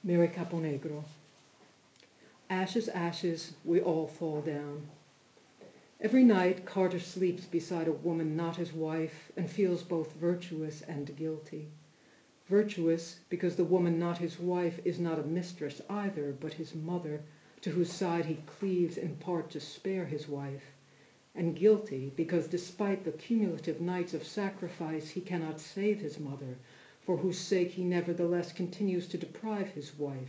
Mary Caponegro. Ashes, ashes, we all fall down. Every night Carter sleeps beside a woman not his wife and feels both virtuous and guilty. Virtuous because the woman not his wife is not a mistress either, but his mother, to whose side he cleaves in part to spare his wife. And guilty because despite the cumulative nights of sacrifice he cannot save his mother, for whose sake he nevertheless continues to deprive his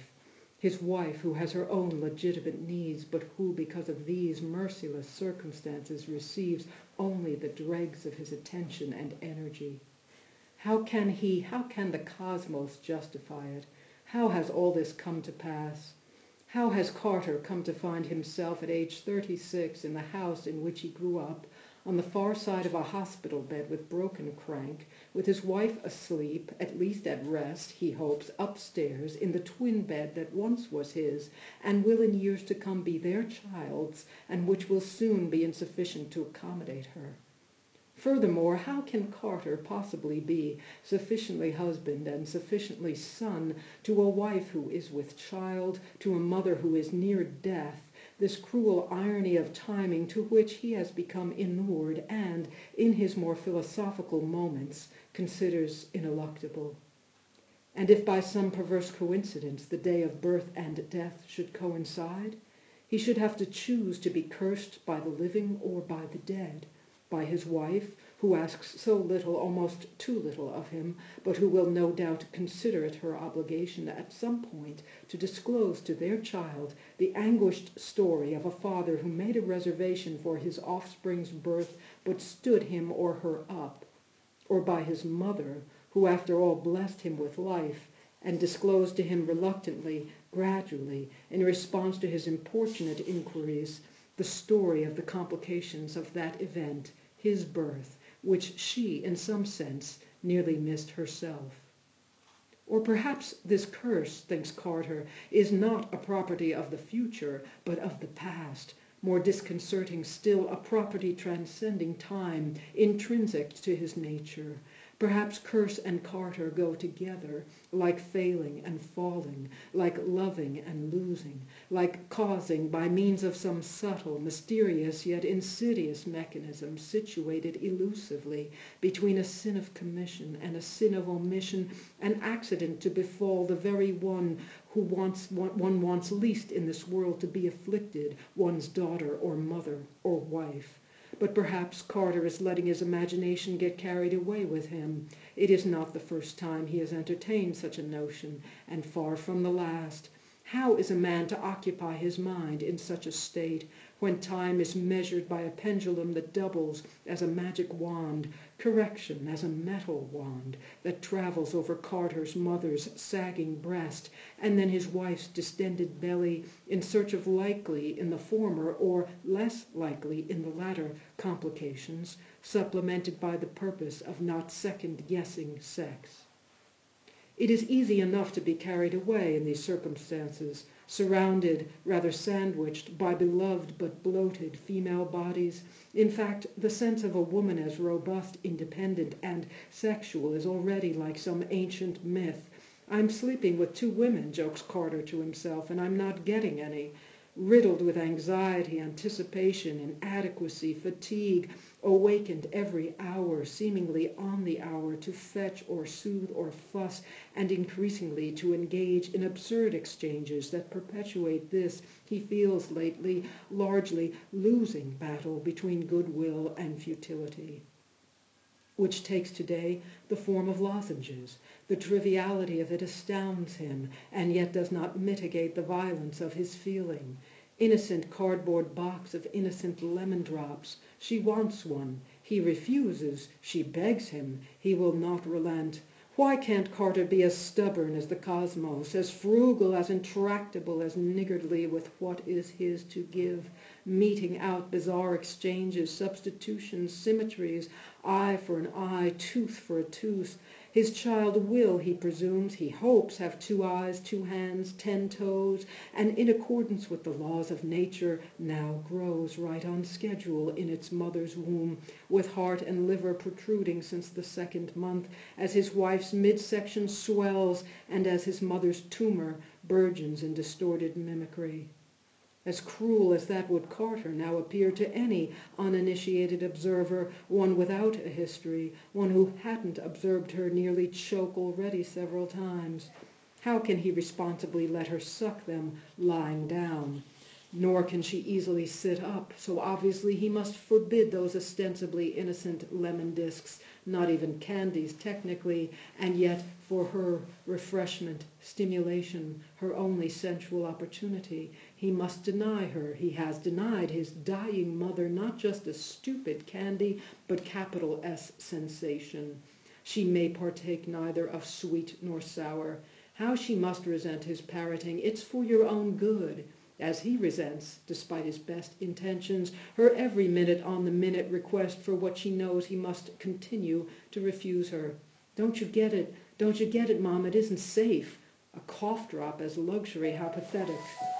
wife who has her own legitimate needs, but who, because of these merciless circumstances, receives only the dregs of his attention and energy. How can the cosmos justify it? How has all this come to pass? How has Carter come to find himself at age 36 in the house in which he grew up, on the far side of a hospital bed with broken crank, with his wife asleep, at least at rest, he hopes, upstairs in the twin bed that once was his, and will in years to come be their child's, and which will soon be insufficient to accommodate her? Furthermore, how can Carter possibly be sufficiently husband and sufficiently son to a wife who is with child, to a mother who is near death, this cruel irony of timing to which he has become inured and, in his more philosophical moments, considers ineluctable? And if by some perverse coincidence the day of birth and death should coincide, he should have to choose to be cursed by the living or by the dead, by his wife, who asks so little, almost too little of him, but who will no doubt consider it her obligation at some point to disclose to their child the anguished story of a father who made a reservation for his offspring's birth but stood him or her up, or by his mother, who after all blessed him with life and disclosed to him reluctantly, gradually, in response to his importunate inquiries, the story of the complications of that event, his birth, which she, in some sense, nearly missed herself. Or perhaps this curse, thinks Carter, is not a property of the future, but of the past, more disconcerting still, a property transcending time, intrinsic to his nature. Perhaps curse and Carter go together, like failing and falling, like loving and losing, like causing by means of some subtle, mysterious, yet insidious mechanism situated elusively between a sin of commission and a sin of omission, an accident to befall the very one who one wants least in this world to be afflicted, one's daughter or mother or wife. But perhaps Carter is letting his imagination get carried away with him. It is not the first time he has entertained such a notion, and far from the last. How is a man to occupy his mind in such a state, when time is measured by a pendulum that doubles as a magic wand, correction as a metal wand, that travels over Carter's mother's sagging breast, and then his wife's distended belly, in search of likely in the former, or less likely in the latter complications, supplemented by the purpose of not second-guessing sex? It is easy enough to be carried away in these circumstances, surrounded, rather sandwiched, by beloved but bloated female bodies. In fact, the sense of a woman as robust, independent, and sexual is already like some ancient myth. "I'm sleeping with two women," jokes Carter to himself, "and I'm not getting any." Riddled with anxiety, anticipation, inadequacy, fatigue, awakened every hour, seemingly on the hour, to fetch or soothe or fuss, and increasingly to engage in absurd exchanges that perpetuate this, he feels lately, largely losing battle between goodwill and futility, which takes today the form of lozenges. The triviality of it astounds him, and yet does not mitigate the violence of his feeling. Innocent cardboard box of innocent lemon drops. She wants one. He refuses. She begs him. He will not relent. Why can't Carter be as stubborn as the cosmos, as frugal, as intractable, as niggardly with what is his to give? meting out bizarre exchanges, substitutions, symmetries, eye for an eye, tooth for a tooth. His child will, he presumes, he hopes, have 2 eyes, 2 hands, 10 toes, and in accordance with the laws of nature, now grows right on schedule in its mother's womb, with heart and liver protruding since the 2nd month, as his wife's midsection swells, and as his mother's tumor burgeons in distorted mimicry. As cruel as that would Carter now appear to any uninitiated observer, one without a history, one who hadn't observed her nearly choke already several times. How can he responsibly let her suck them lying down? Nor can she easily sit up, so obviously he must forbid those ostensibly innocent lemon discs, not even candies technically, and yet for her refreshment, stimulation, her only sensual opportunity. He must deny her, he has denied his dying mother, not just a stupid candy, but capital S sensation. She may partake neither of sweet nor sour. How she must resent his parroting, "It's for your own good," as he resents, despite his best intentions, her every minute on the minute request for what she knows he must continue to refuse her. Don't you get it? Don't you get it, Mom? It isn't safe. A cough drop as luxury, how pathetic.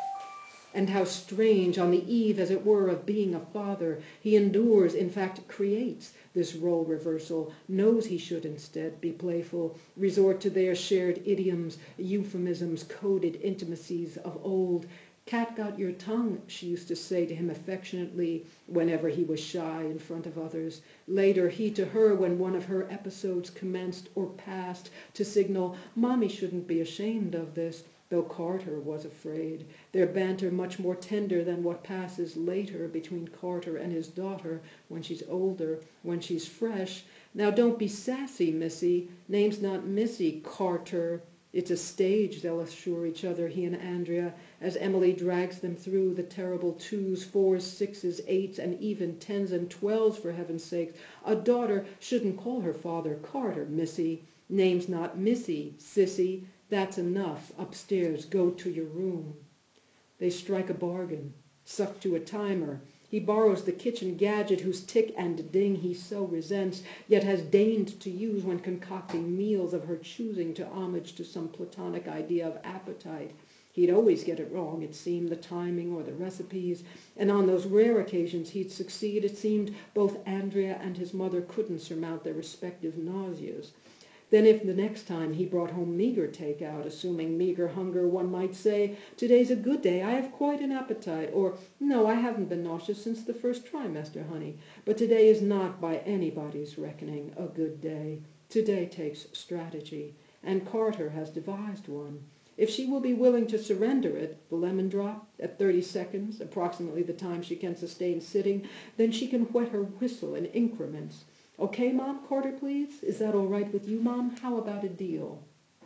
And how strange, on the eve, as it were, of being a father, he endures, in fact creates, this role reversal, knows he should instead be playful, resort to their shared idioms, euphemisms, coded intimacies of old. "Cat got your tongue," she used to say to him affectionately whenever he was shy in front of others. Later, he to her when one of her episodes commenced or passed, to signal, "Mommy shouldn't be ashamed of this," though Carter was afraid. Their banter much more tender than what passes later between Carter and his daughter when she's older, when she's fresh. "Now don't be sassy, Missy. Name's not Missy, Carter." It's a stage, they'll assure each other, he and Andrea, as Emily drags them through the terrible 2s, 4s, 6s, 8s, and even 10s and 12s, for heaven's sake. A daughter shouldn't call her father Carter, Missy. Name's not Missy, sissy. That's enough. Upstairs, go to your room. They strike a bargain, suck to a timer. He borrows the kitchen gadget whose tick and ding he so resents, yet has deigned to use when concocting meals of her choosing to homage to some platonic idea of appetite. He'd always get it wrong, it seemed, the timing or the recipes, and on those rare occasions he'd succeed, it seemed both Andrea and his mother couldn't surmount their respective nauseas. Then if the next time he brought home meager take-out, assuming meager hunger, one might say, "Today's a good day, I have quite an appetite," or, "No, I haven't been nauseous since the first trimester, honey, but today is not by anybody's reckoning a good day. Today takes strategy, and Carter has devised one. If she will be willing to surrender it, the lemon drop, at 30 seconds, approximately the time she can sustain sitting, then she can whet her whistle in increments. Okay, Mom, Carter, please? Is that all right with you, Mom? How about a deal?"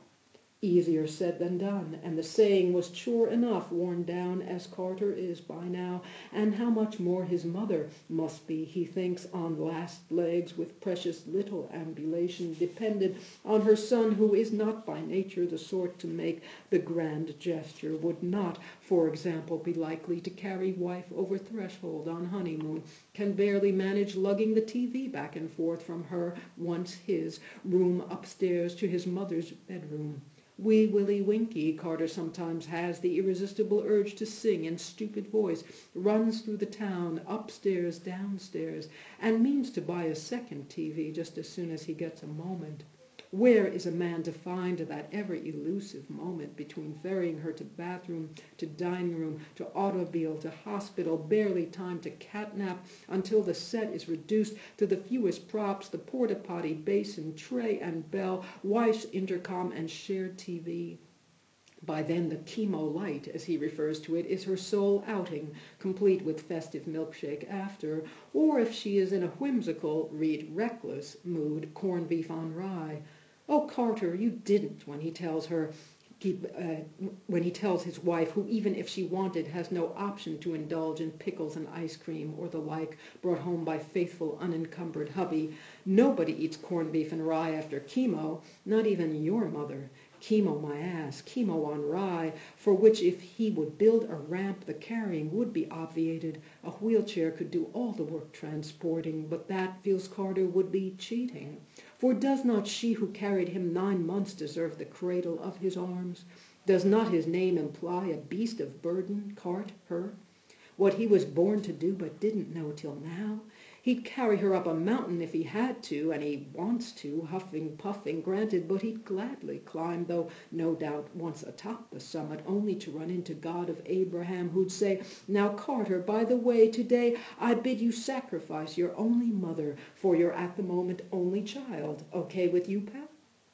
Easier said than done, and the saying was chore enough, worn down as Carter is by now, and how much more his mother must be, he thinks, on last legs, with precious little ambulation, dependent on her son, who is not by nature the sort to make the grand gesture, would not, for example, be likely to carry wife over threshold on honeymoon, can barely manage lugging the TV back and forth from her, once his, room upstairs to his mother's bedroom. Wee Willie Winkie, Carter sometimes has the irresistible urge to sing in stupid voice, runs through the town, upstairs, downstairs, and means to buy a second TV just as soon as he gets a moment. Where is a man to find that ever-elusive moment between ferrying her to bathroom, to dining room, to automobile, to hospital, barely time to catnap, until the set is reduced to the fewest props, the porta-potty, basin, tray and bell, wife's intercom, and shared TV? By then the chemo light, as he refers to it, is her sole outing, complete with festive milkshake after, or if she is in a whimsical, read reckless, mood, corned beef on rye. Oh, Carter, you didn't, when he tells his wife, who even if she wanted has no option to indulge in pickles and ice cream or the like, brought home by faithful unencumbered hubby, "Nobody eats corned beef and rye after chemo, not even your mother. Chemo my ass, chemo on rye, for which if he would build a ramp, the carrying would be obviated. A wheelchair could do all the work transporting, but that, feels Carter, would be cheating. For does not she who carried him 9 months deserve the cradle of his arms? Does not his name imply a beast of burden, cart, her? What he was born to do but didn't know till now? He'd carry her up a mountain if he had to, and he wants to, huffing, puffing, granted, but he'd gladly climb, though no doubt once atop the summit, only to run into God of Abraham, who'd say, "Now, Carter, by the way, today I bid you sacrifice your only mother for your at the moment only child. Okay with you, pal?"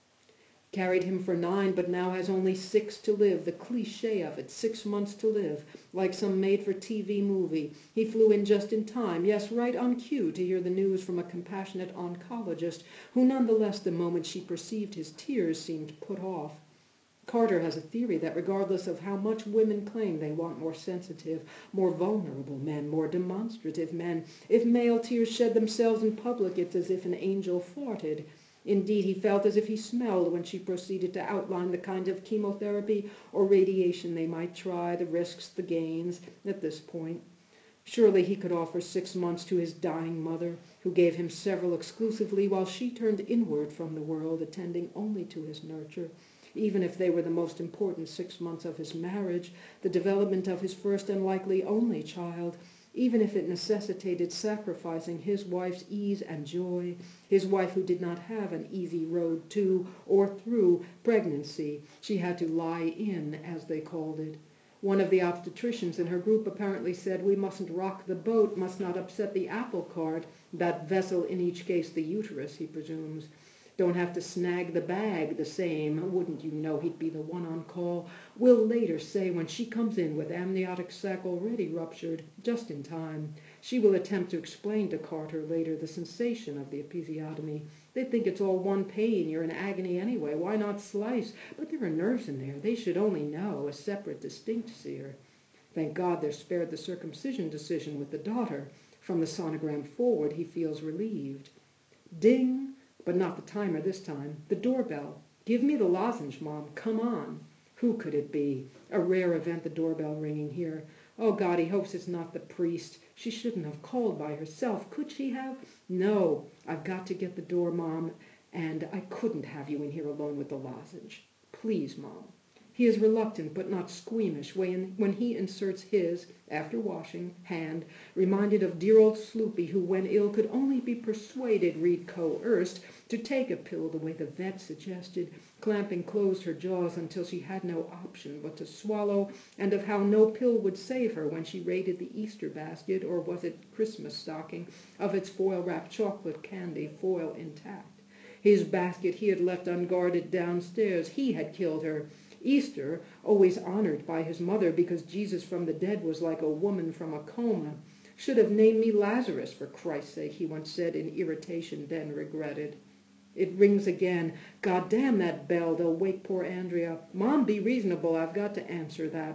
Carried him for 9, but now has only 6 to live. The cliché of it, 6 months to live, like some made-for-TV movie. He flew in just in time, yes, right on cue, to hear the news from a compassionate oncologist, who nonetheless, the moment she perceived his tears, seemed put off. Carter has a theory that regardless of how much women claim they want more sensitive, more vulnerable men, more demonstrative men, if male tears shed themselves in public, it's as if an angel farted. Indeed, he felt as if he smelled when she proceeded to outline the kind of chemotherapy or radiation they might try, the risks, the gains, at this point. Surely he could offer 6 months to his dying mother, who gave him several exclusively, while she turned inward from the world, attending only to his nurture, even if they were the most important 6 months of his marriage, the development of his first and likely only child, even if it necessitated sacrificing his wife's ease and joy, his wife who did not have an easy road to or through pregnancy. She had to lie in, as they called it. One of the obstetricians in her group apparently said, "We mustn't rock the boat, must not upset the apple cart," that vessel in each case the uterus, he presumes. Don't have to snag the bag the same. Wouldn't you know he'd be the one on call? Will later say when she comes in with amniotic sac already ruptured, just in time. She will attempt to explain to Carter later the sensation of the episiotomy. They think it's all one pain, you're in agony anyway, why not slice? But there are nerves in there, they should only know, a separate, distinct sear. Thank God they're spared the circumcision decision with the daughter. From the sonogram forward he feels relieved. Ding! But not the timer this time. The doorbell. "Give me the lozenge, Mom. Come on." Who could it be? A rare event, the doorbell ringing here. Oh, God, he hopes it's not the priest. She shouldn't have called by herself. Could she have? No, I've got to get the door, Mom, and I couldn't have you in here alone with the lozenge. Please, Mom. He is reluctant but not squeamish when he inserts his, after washing, hand, reminded of dear old Sloopy, who when ill could only be persuaded, read coerced, to take a pill the way the vet suggested, clamping closed her jaws until she had no option but to swallow, and of how no pill would save her when she raided the Easter basket, or was it Christmas stocking, of its foil-wrapped chocolate candy, foil intact. His basket he had left unguarded downstairs. He had killed her. Easter, always honored by his mother because Jesus from the dead was like a woman from a coma, should have named me Lazarus, for Christ's sake, he once said in irritation, then regretted. It rings again. God damn that bell, they'll wake poor Andrea. Mom, be reasonable, I've got to answer that.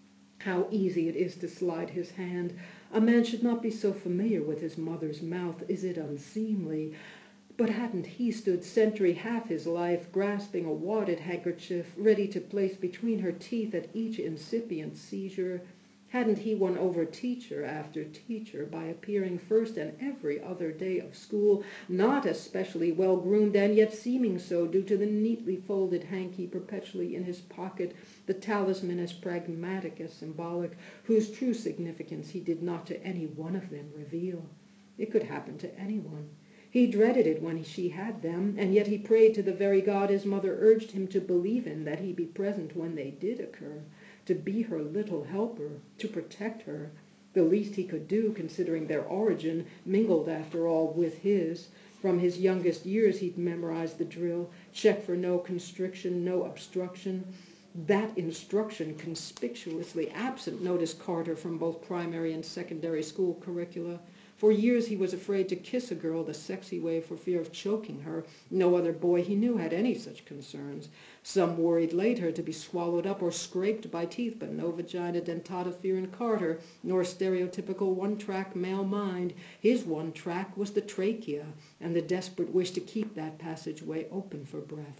How easy it is to slide his hand. A man should not be so familiar with his mother's mouth. Is it unseemly? But hadn't he stood sentry half his life, grasping a wadded handkerchief, ready to place between her teeth at each incipient seizure? Hadn't he won over teacher after teacher by appearing first and every other day of school, not especially well-groomed, and yet seeming so due to the neatly folded hanky perpetually in his pocket, the talisman as pragmatic as symbolic, whose true significance he did not to any one of them reveal? It could happen to anyone. He dreaded it when she had them, and yet he prayed to the very God his mother urged him to believe in, that he be present when they did occur, to be her little helper, to protect her, the least he could do, considering their origin, mingled after all with his. From his youngest years he'd memorized the drill, check for no constriction, no obstruction. That instruction conspicuously absent, noticed Carter, from both primary and secondary school curricula. For years he was afraid to kiss a girl the sexy way for fear of choking her. No other boy he knew had any such concerns. Some worried later to be swallowed up or scraped by teeth, but no vagina dentata fear in Carter, nor stereotypical one-track male mind. His one track was the trachea, and the desperate wish to keep that passageway open for breath.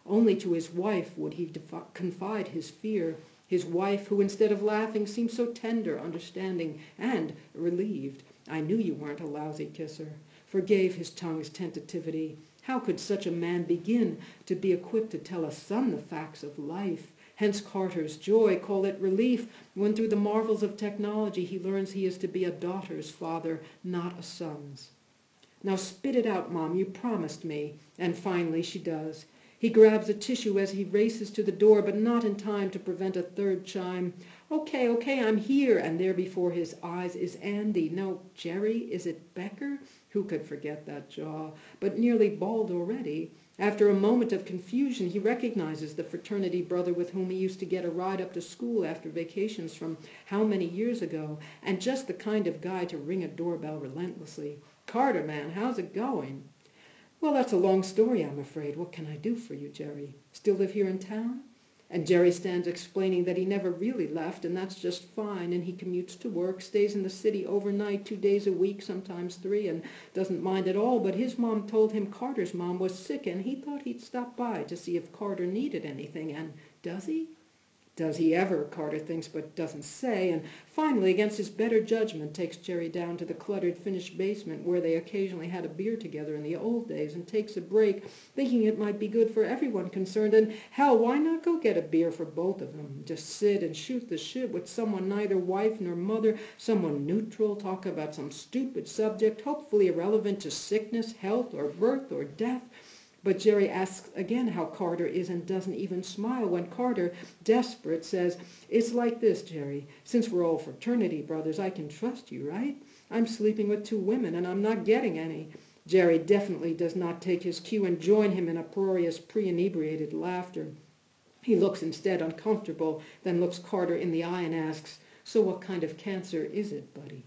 Only to his wife would he confide his fear, his wife who, instead of laughing, seemed so tender, understanding, and relieved. I knew you weren't a lousy kisser. Forgave his tongue's tentativity. How could such a man begin to be equipped to tell a son the facts of life? Hence Carter's joy, call it relief, when through the marvels of technology he learns he is to be a daughter's father, not a son's. Now spit it out, Mom, you promised me. And finally she does. He grabs a tissue as he races to the door, but not in time to prevent a third chime. Okay, I'm here. And there before his eyes is Andy. No, Jerry, is it Becker? Who could forget that jaw? But nearly bald already. After a moment of confusion, he recognizes the fraternity brother with whom he used to get a ride up to school after vacations from how many years ago, and just the kind of guy to ring a doorbell relentlessly. Carter, man, how's it going? Well, that's a long story, I'm afraid. What can I do for you, Jerry? Still live here in town? And Jerry stands explaining that he never really left, and that's just fine, and he commutes to work, stays in the city overnight 2 days a week, sometimes 3, and doesn't mind at all, but his mom told him Carter's mom was sick, and he thought he'd stop by to see if Carter needed anything, and does he? Does he ever, Carter thinks, but doesn't say, and finally, against his better judgment, takes Jerry down to the cluttered finished basement where they occasionally had a beer together in the old days, and takes a break, thinking it might be good for everyone concerned, and hell, why not go get a beer for both of them? Just sit and shoot the shit with someone neither wife nor mother, someone neutral, talk about some stupid subject, hopefully irrelevant to sickness, health, or birth, or death. But Jerry asks again how Carter is and doesn't even smile when Carter, desperate, says, "It's like this, Jerry. Since we're all fraternity brothers, I can trust you, right? I'm sleeping with 2 women and I'm not getting any." Jerry definitely does not take his cue and join him in uproarious pre-inebriated laughter. He looks instead uncomfortable, then looks Carter in the eye and asks, "So what kind of cancer is it, buddy?"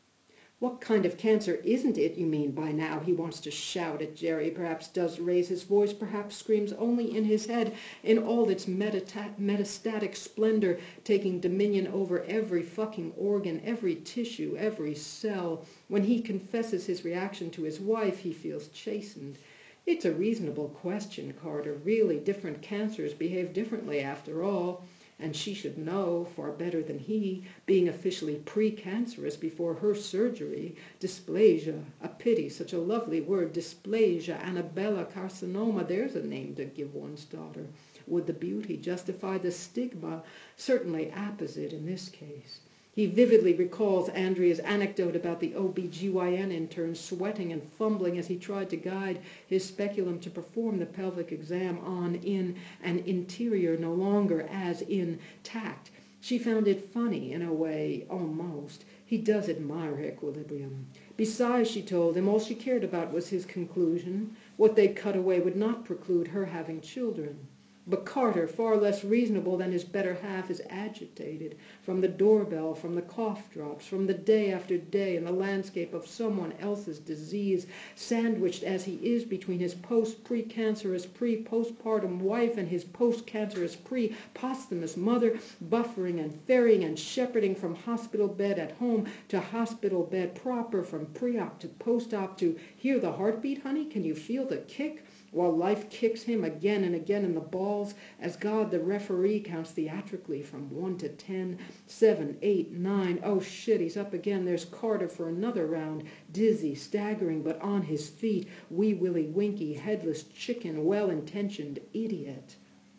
"What kind of cancer isn't it, you mean, by now?" He wants to shout at Jerry, perhaps does raise his voice, perhaps screams only in his head, in all its metastatic splendor, taking dominion over every fucking organ, every tissue, every cell. When he confesses his reaction to his wife, he feels chastened. It's a reasonable question, Carter. Really, different cancers behave differently after all. And she should know, far better than he, being officially pre-cancerous before her surgery. Dysplasia, a pity, such a lovely word, dysplasia, Annabella carcinoma, there's a name to give one's daughter. Would the beauty justify the stigma? Certainly apposite in this case. He vividly recalls Andrea's anecdote about the OB-GYN intern sweating and fumbling as he tried to guide his speculum to perform the pelvic exam on in an interior no longer as intact. She found it funny, in a way, almost. He does admire her equilibrium. Besides, she told him, all she cared about was his conclusion. What they'd cut away would not preclude her having children. But Carter, far less reasonable than his better half, is agitated from the doorbell, from the cough drops, from the day after day in the landscape of someone else's disease, sandwiched as he is between his post-precancerous pre-postpartum wife and his post-cancerous pre-posthumous mother, buffering and ferrying and shepherding from hospital bed at home to hospital bed proper, from pre-op to post-op to, "Hear the heartbeat, honey? Can you feel the kick?" While life kicks him again and again in the balls, as God the referee counts theatrically from 1 to 10, 7, 8, 9. Oh shit, he's up again. There's Carter for another round, dizzy, staggering, but on his feet, wee willy winky, headless chicken, well-intentioned idiot.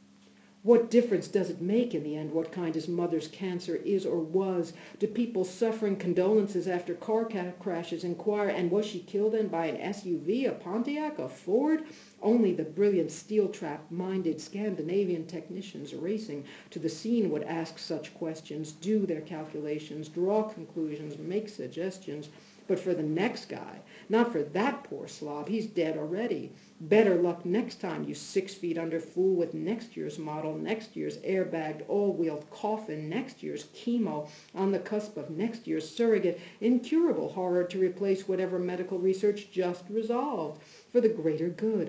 What difference does it make in the end what kind his mother's cancer is or was? Do people suffering condolences after car crashes inquire, and was she killed then by an SUV, a Pontiac, a Ford? Only the brilliant steel-trap-minded Scandinavian technicians racing to the scene would ask such questions, do their calculations, draw conclusions, make suggestions. But for the next guy, not for that poor slob, he's dead already. Better luck next time, you 6 feet under fool with next year's model, next year's airbagged, all-wheeled coffin, next year's chemo, on the cusp of next year's surrogate, incurable horror to replace whatever medical research just resolved. For the greater good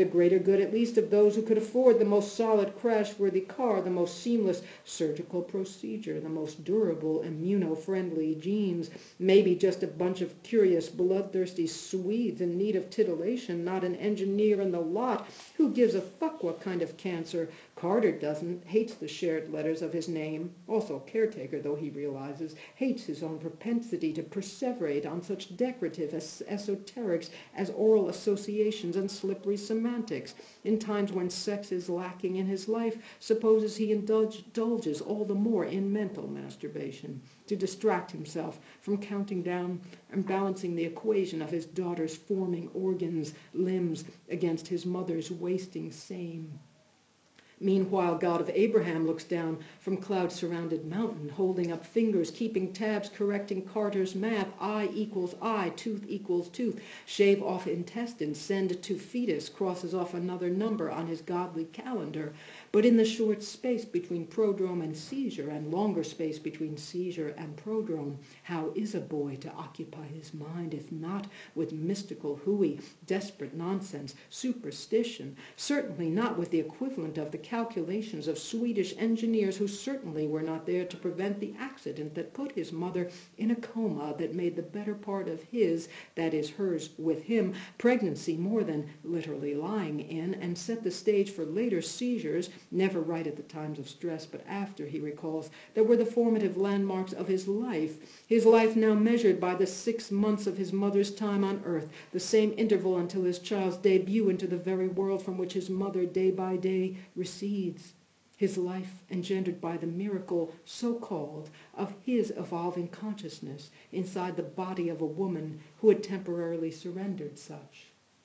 at least of those who could afford the most solid crash-worthy car, the most seamless surgical procedure, the most durable immuno-friendly genes, maybe just a bunch of curious bloodthirsty Swedes in need of titillation, not an engineer engineer in the lot. Who gives a fuck what kind of cancer? Carter doesn't, hates the shared letters of his name, also caretaker though he realizes, hates his own propensity to perseverate on such decorative esoterics as oral associations and slippery semantics. In times when sex is lacking in his life, supposes he indulges all the more in mental masturbation, to distract himself from counting down and balancing the equation of his daughter's forming organs, limbs, against his mother's wasting same. Meanwhile, God of Abraham looks down from cloud-surrounded mountain, holding up fingers, keeping tabs, correcting Carter's math. Eye equals eye, tooth equals tooth. Shave off intestine, send to fetus, crosses off another number on his godly calendar. But in the short space between prodrome and seizure, and longer space between seizure and prodrome, how is a boy to occupy his mind, if not with mystical hooey, desperate nonsense, superstition? Certainly not with the equivalent of the calculations of Swedish engineers who certainly were not there to prevent the accident that put his mother in a coma that made the better part of his, that is hers with him, pregnancy more than literally lying in, and set the stage for later seizures, never right at the times of stress, but after, he recalls, that were the formative landmarks of his life now measured by the 6 months of his mother's time on earth, the same interval until his child's debut into the very world from which his mother day by day recedes. His life engendered by the miracle, so-called, of his evolving consciousness inside the body of a woman who had temporarily surrendered such.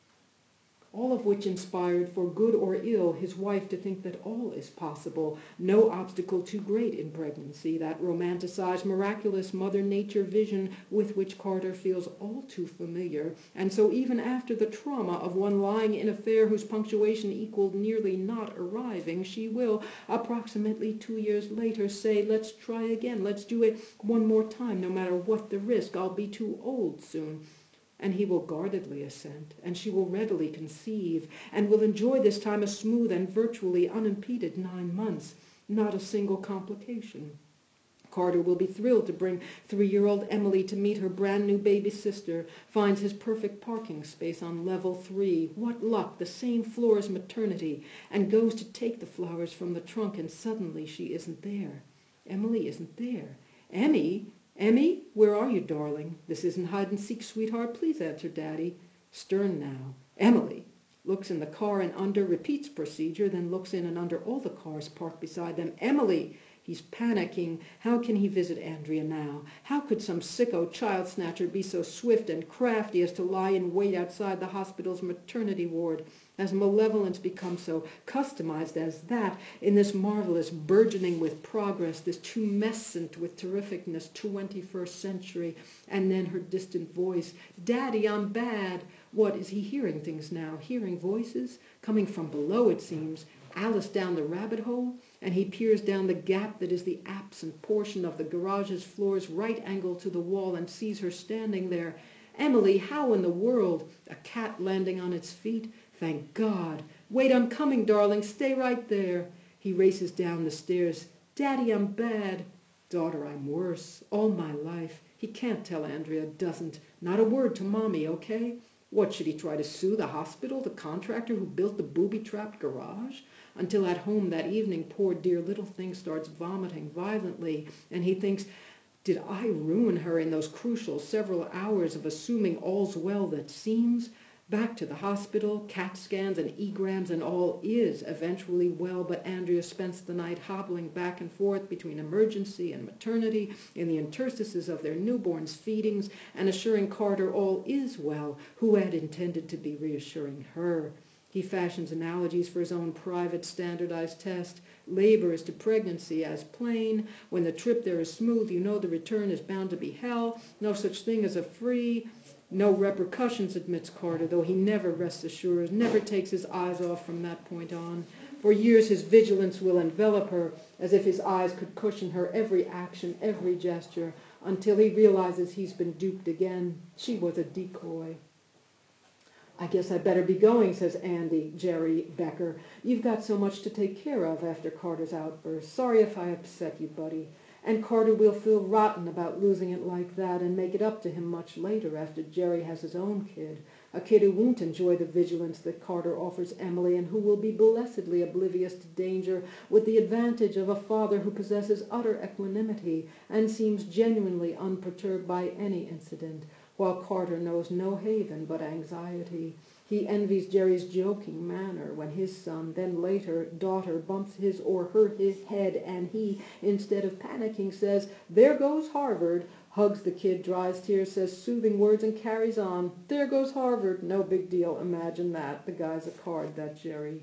All of which inspired, for good or ill, his wife to think that all is possible, no obstacle too great in pregnancy, that romanticized, miraculous Mother Nature vision with which Carter feels all too familiar. And so even after the trauma of one lying in a fare whose punctuation equaled nearly not arriving, she will, approximately 2 years later, say, let's try again, let's do it one more time, no matter what the risk, I'll be too old soon. And he will guardedly assent, and she will readily conceive, and will enjoy this time a smooth and virtually unimpeded 9 months, not a single complication. Carter will be thrilled to bring 3-year-old Emily to meet her brand new baby sister, finds his perfect parking space on level 3, what luck, the same floor as maternity, and goes to take the flowers from the trunk, and suddenly she isn't there. Emily isn't there. Emmy, where are you, darling? This isn't hide-and-seek, sweetheart. Please answer, Daddy. Stern now. Emily. Looks in the car and under, repeats procedure, then looks in and under all the cars parked beside them. Emily! He's panicking. How can he visit Andrea now? How could some sicko child snatcher be so swift and crafty as to lie in wait outside the hospital's maternity ward? Has malevolence become so customized as that in this marvelous, burgeoning with progress, this tumescent with terrificness 21st century? And then her distant voice, Daddy, I'm bad. What, is he hearing things now? Hearing voices? Coming from below, it seems. Alice down the rabbit hole? And he peers down the gap that is the absent portion of the garage's floor's right angle to the wall and sees her standing there. Emily, how in the world? A cat landing on its feet? Thank God. Wait, I'm coming, darling. Stay right there. He races down the stairs. Daddy, I'm bad. Daughter, I'm worse. All my life. He can't tell Andrea, doesn't. Not a word to Mommy, okay? What, should he try to sue the hospital, the contractor who built the booby-trapped garage? Until at home that evening, poor dear little thing starts vomiting violently, and he thinks, did I ruin her in those crucial several hours of assuming all's well that seems? Back to the hospital, CAT scans and E-grams and all is eventually well, but Andrea spends the night hobbling back and forth between emergency and maternity in the interstices of their newborn's feedings and assuring Carter all is well, who had intended to be reassuring her. He fashions analogies for his own private standardized test. Labor is to pregnancy as plain. When the trip there is smooth, you know the return is bound to be hell. No such thing as a free. No repercussions, admits Carter, though he never rests assured, never takes his eyes off from that point on. For years his vigilance will envelop her, as if his eyes could cushion her every action, every gesture, until he realizes he's been duped again. She was a decoy. I guess I better be going, says Andy, Jerry Becker. You've got so much to take care of after Carter's outburst. Sorry if I upset you, buddy. And Carter will feel rotten about losing it like that and make it up to him much later after Jerry has his own kid. A kid who won't enjoy the vigilance that Carter offers Emily and who will be blessedly oblivious to danger, with the advantage of a father who possesses utter equanimity and seems genuinely unperturbed by any incident, while Carter knows no haven but anxiety. He envies Jerry's joking manner when his son, then later daughter, bumps his or her his head and he, instead of panicking, says, "There goes Harvard," hugs the kid, dries tears, says soothing words, and carries on. "There goes Harvard. No big deal. Imagine that. The guy's a card, that Jerry."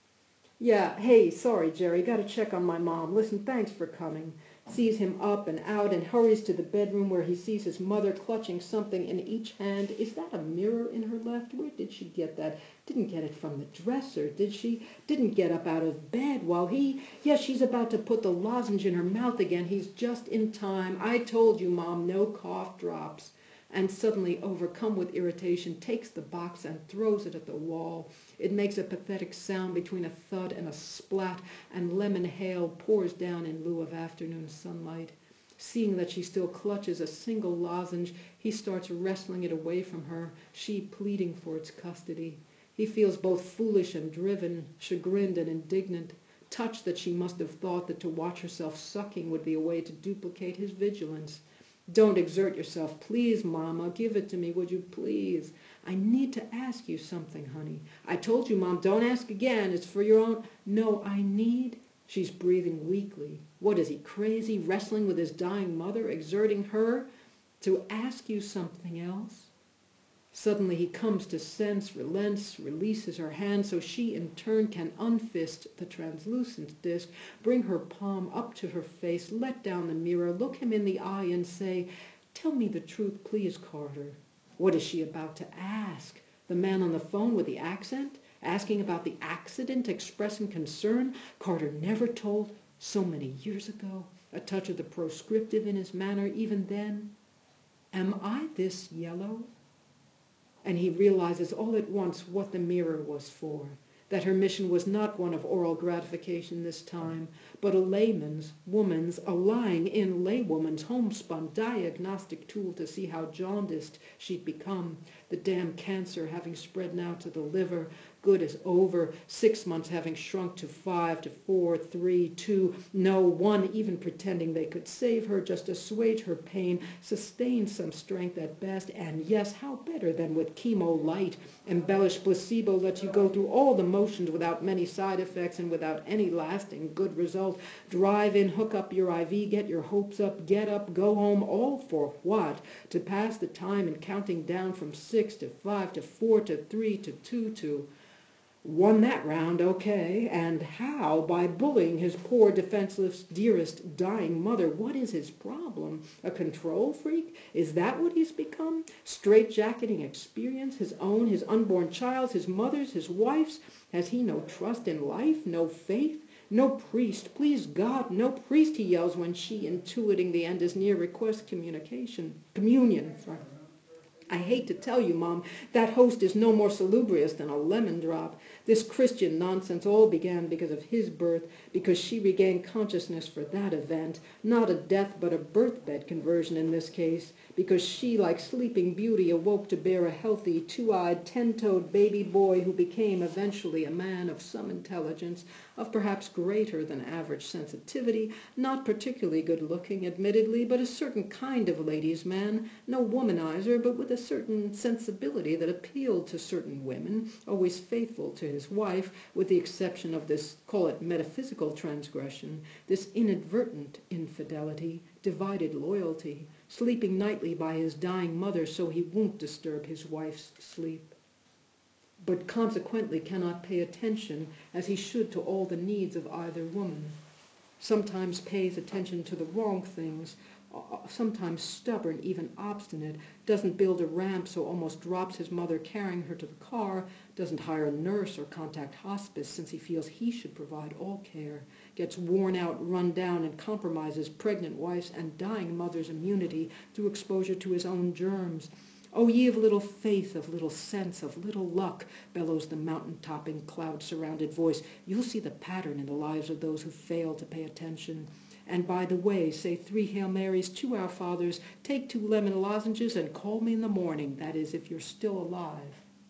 "Yeah, hey, sorry, Jerry. Got to check on my mom. Listen, thanks for coming." Sees him up and out and hurries to the bedroom where he sees his mother clutching something in each hand. Is that a mirror in her left? Where did she get that? Didn't get it from the dresser, did she? Didn't get up out of bed while he... Yes, she's about to put the lozenge in her mouth again. He's just in time. "I told you, Mom, no cough drops." And suddenly, overcome with irritation, takes the box and throws it at the wall. It makes a pathetic sound between a thud and a splat, and lemon hail pours down in lieu of afternoon sunlight. Seeing that she still clutches a single lozenge, he starts wrestling it away from her, she pleading for its custody. He feels both foolish and driven, chagrined and indignant, touched that she must have thought that to watch herself sucking would be a way to duplicate his vigilance. "Don't exert yourself, please, Mama. Give it to me, would you, please? I need to ask you something, honey. I told you, Mom, don't ask again. It's for your own..." "No, I need..." She's breathing weakly. What is he, crazy, wrestling with his dying mother, exerting her to ask you something else? Suddenly he comes to sense, relents, releases her hand so she in turn can unfist the translucent disc, bring her palm up to her face, let down the mirror, look him in the eye and say, "Tell me the truth, please, Carter." What is she about to ask? The man on the phone with the accent? Asking about the accident, expressing concern? Carter never told, so many years ago, a touch of the proscriptive in his manner even then. Am I this yellow? And he realizes all at once what the mirror was for, that her mission was not one of oral gratification this time, but a layman's, woman's, a lying-in laywoman's homespun diagnostic tool to see how jaundiced she'd become, the damn cancer having spread now to the liver, good as over, 6 months having shrunk to 5, to 4, 3, 2, no, 1, even pretending they could save her, just assuage her pain, sustain some strength at best, and yes, how better than with chemo light, embellished placebo lets you go through all the motions without many side effects and without any lasting good result. Drive in, hook up your IV, get your hopes up, get up, go home, all for what? To pass the time in counting down from 6 to 5 to 4 to 3 to 2 to... Won that round, okay. And how? By bullying his poor, defenseless, dearest, dying mother. What is his problem? A control freak? Is that what he's become? Straitjacketing experience, his own, his unborn child's, his mother's, his wife's? Has he no trust in life, no faith? No priest, please God, no priest, he yells when she, intuiting the end is near, requests communion. I hate to tell you, Mom, that host is no more salubrious than a lemon drop. This Christian nonsense all began because of his birth, because she regained consciousness for that event, not a death but a birthbed conversion in this case, because she, like Sleeping Beauty, awoke to bear a healthy, two-eyed, ten-toed baby boy who became eventually a man of some intelligence, of perhaps greater than average sensitivity, not particularly good-looking, admittedly, but a certain kind of ladies' man, no womanizer, but with a certain sensibility that appealed to certain women, always faithful to his wife, with the exception of this, call it metaphysical transgression, this inadvertent infidelity, divided loyalty, sleeping nightly by his dying mother so he won't disturb his wife's sleep, but consequently cannot pay attention as he should to all the needs of either woman, sometimes pays attention to the wrong things, sometimes stubborn, even obstinate, doesn't build a ramp so almost drops his mother carrying her to the car, doesn't hire a nurse or contact hospice since he feels he should provide all care, gets worn out, run down, and compromises pregnant wife's and dying mother's immunity through exposure to his own germs. "O ye of little faith, of little sense, of little luck," bellows the mountain-topping, cloud-surrounded voice. "You'll see the pattern in the lives of those who fail to pay attention. And by the way, say 3 Hail Marys, 2 Our Fathers, take 2 lemon lozenges, and call me in the morning, that is, if you're still alive."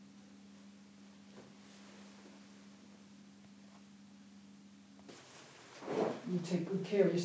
you take good care of yourself.